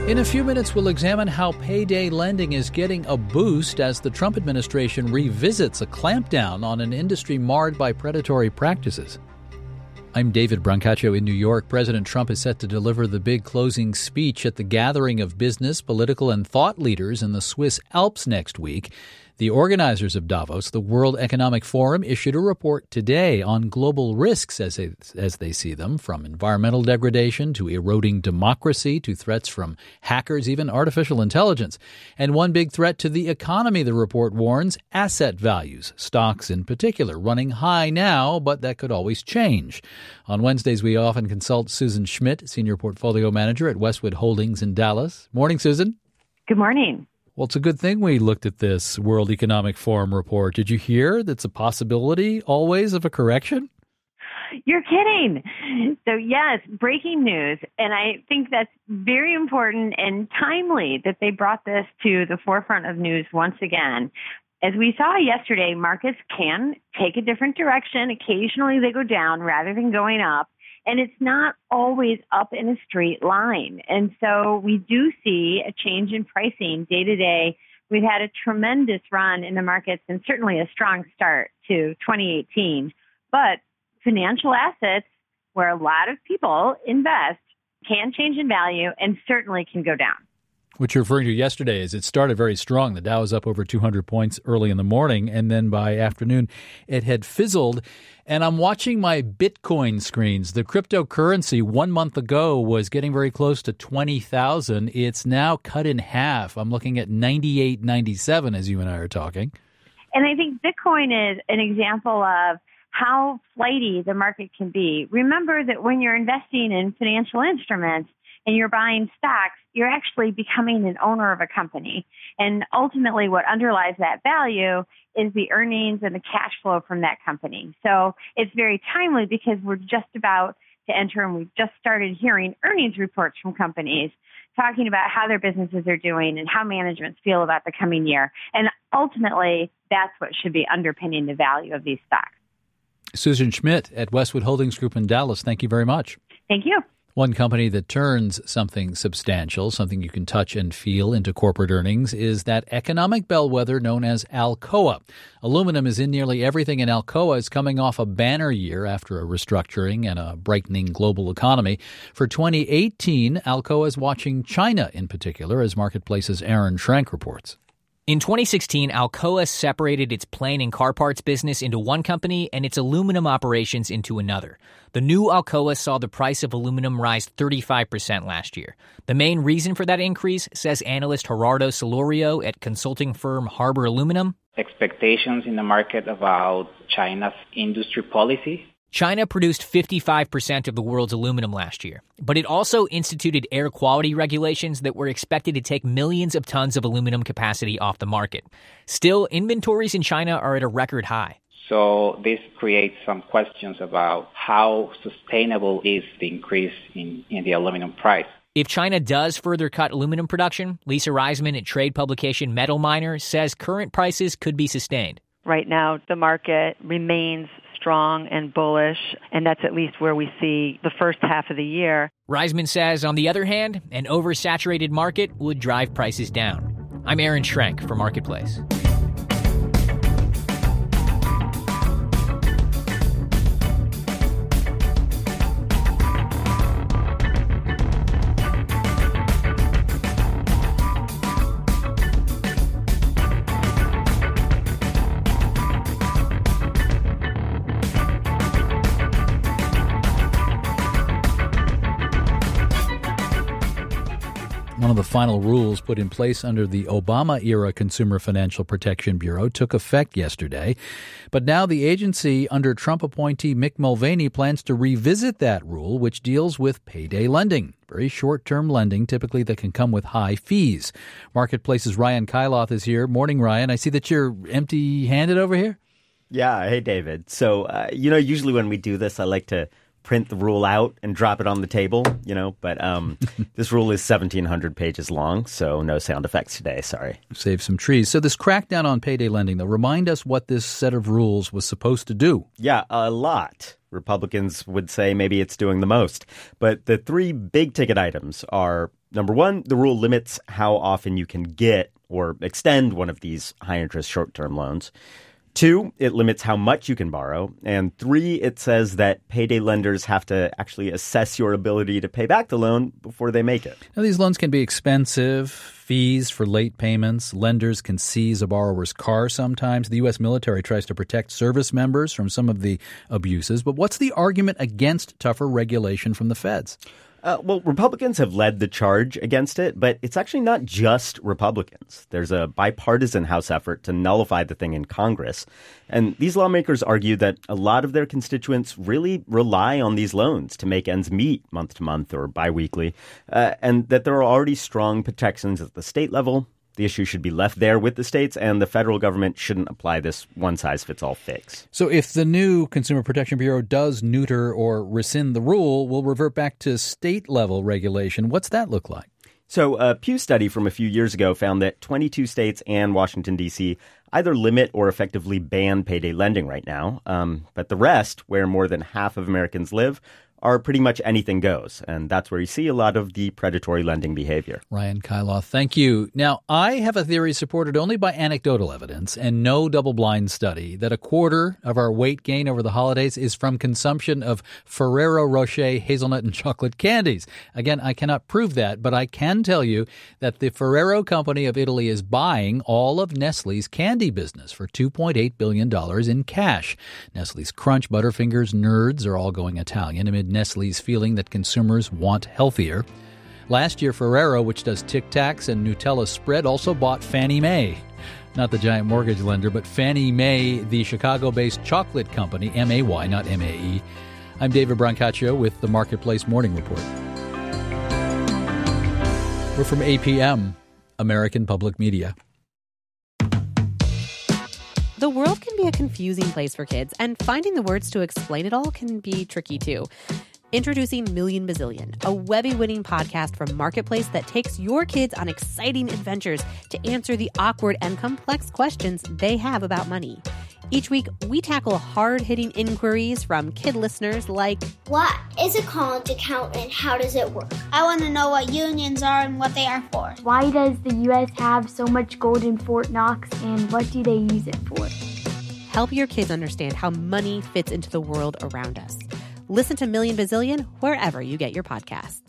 In a few minutes, we'll examine how payday lending is getting a boost as the Trump administration revisits a clampdown on an industry marred by predatory practices. I'm David Brancaccio in New York. President Trump is set to deliver the big closing speech at the gathering of business, political, and thought leaders in the Swiss Alps next week. The organizers of Davos, the World Economic Forum, issued a report today on global risks as they see them, from environmental degradation to eroding democracy to threats from hackers, even artificial intelligence. And one big threat to the economy, the report warns, asset values, stocks in particular, running high now, but that could always change. On Wednesdays, we often consult Susan Schmidt, Senior Portfolio Manager at Westwood Holdings in Dallas. Morning, Susan. Good morning. Well, it's a good thing we looked at this World Economic Forum report. Did you hear that's a possibility always of a correction? You're kidding. So, yes, breaking news. And I think that's very important and timely that they brought this to the forefront of news once again. As we saw yesterday, markets can take a different direction. Occasionally they go down rather than going up. And it's not always up in a straight line. And so we do see a change in pricing day to day. We've had a tremendous run in the markets and certainly a strong start to 2018. But financial assets, where a lot of people invest, can change in value and certainly can go down. What you're referring to yesterday is it started very strong. The Dow was up over 200 points early in the morning, and then by afternoon it had fizzled. And I'm watching my Bitcoin screens. The cryptocurrency 1 month ago was getting very close to 20,000. It's now cut in half. I'm looking at 98.97 as you and I are talking. And I think Bitcoin is an example of how flighty the market can be. Remember that when you're investing in financial instruments, and you're buying stocks, you're actually becoming an owner of a company. And ultimately what underlies that value is the earnings and the cash flow from that company. So it's very timely because we're just about to enter and we've just started hearing earnings reports from companies talking about how their businesses are doing and how managements feel about the coming year. And ultimately, that's what should be underpinning the value of these stocks. Susan Schmidt at Westwood Holdings Group in Dallas, thank you very much. Thank you. One company that turns something substantial, something you can touch and feel, into corporate earnings is that economic bellwether known as Alcoa. Aluminum is in nearly everything, and Alcoa is coming off a banner year after a restructuring and a brightening global economy. For 2018, Alcoa is watching China in particular, as Marketplace's Aaron Schrank reports. In 2016, Alcoa separated its plane and car parts business into one company and its aluminum operations into another. The new Alcoa saw the price of aluminum rise 35% last year. The main reason for that increase, says analyst Gerardo Solorio at consulting firm Harbor Aluminum, expectations in the market about China's industry policy. China produced 55% of the world's aluminum last year, but it also instituted air quality regulations that were expected to take millions of tons of aluminum capacity off the market. Still, inventories in China are at a record high. So this creates some questions about how sustainable is the increase in the aluminum price. If China does further cut aluminum production, Lisa Reisman at trade publication Metal Miner says current prices could be sustained. Right now, the market remains strong and bullish, and that's at least where we see the first half of the year. Reisman says, on the other hand, an oversaturated market would drive prices down. I'm Aaron Schrank for Marketplace. One of the final rules put in place under the Obama-era Consumer Financial Protection Bureau took effect yesterday. But now the agency under Trump appointee Mick Mulvaney plans to revisit that rule, which deals with payday lending, very short-term lending, typically that can come with high fees. Marketplace's Ryan Kailath is here. Morning, Ryan. I see that you're empty-handed over here. Yeah. Hey, David. So, usually when we do this, I like to print the rule out and drop it on the table, but this rule is 1,700 pages long, so no sound effects today, sorry. Save some trees. So this crackdown on payday lending, though, remind us what this set of rules was supposed to do. Yeah, a lot. Republicans would say maybe it's doing the most. But the three big ticket items are Number one, the rule limits how often you can get or extend one of these high-interest short-term loans. 2, it limits how much you can borrow. And 3, it says that payday lenders have to actually assess your ability to pay back the loan before they make it. Now, these loans can be expensive, fees for late payments. Lenders can seize a borrower's car sometimes. The U.S. military tries to protect service members from some of the abuses. But what's the argument against tougher regulation from the feds? Well, Republicans have led the charge against it, but it's actually not just Republicans. There's a bipartisan House effort to nullify the thing in Congress. And these lawmakers argue that a lot of their constituents really rely on these loans to make ends meet month to month or biweekly, and that there are already strong protections at the state level. The issue should be left there with the states, and the federal government shouldn't apply this one-size-fits-all fix. So if the new Consumer Protection Bureau does neuter or rescind the rule, we'll revert back to state-level regulation. What's that look like? So a Pew study from a few years ago found that 22 states and Washington, D.C. either limit or effectively ban payday lending right now. But the rest, where more than half of Americans live, are pretty much anything goes. And that's where you see a lot of the predatory lending behavior. Ryan Kailath, thank you. Now, I have a theory supported only by anecdotal evidence and no double-blind study that a quarter of our weight gain over the holidays is from consumption of Ferrero Rocher hazelnut and chocolate candies. Again, I cannot prove that, but I can tell you that the Ferrero Company of Italy is buying all of Nestle's candy business for $2.8 billion in cash. Nestle's Crunch, Butterfingers, Nerds are all going Italian amid Nestle's feeling that consumers want healthier. Last year, Ferrero, which does Tic Tacs and Nutella spread, also bought Fannie Mae. Not the giant mortgage lender, but Fannie Mae, the Chicago-based chocolate company, M-A-Y, not M-A-E. I'm David Brancaccio with the Marketplace Morning Report. We're from APM, American Public Media. The world can be a confusing place for kids, and finding the words to explain it all can be tricky too. Introducing Million Bazillion, a Webby-winning podcast from Marketplace that takes your kids on exciting adventures to answer the awkward and complex questions they have about money. Each week, we tackle hard-hitting inquiries from kid listeners like, what is a college account and how does it work? I want to know what unions are and what they are for. Why does the U.S. have so much gold in Fort Knox and what do they use it for? Help your kids understand how money fits into the world around us. Listen to Million Bazillion wherever you get your podcasts.